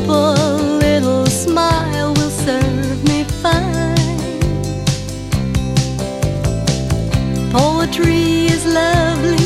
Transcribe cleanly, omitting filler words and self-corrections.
simple little smile will serve me fine. Poetry is lovely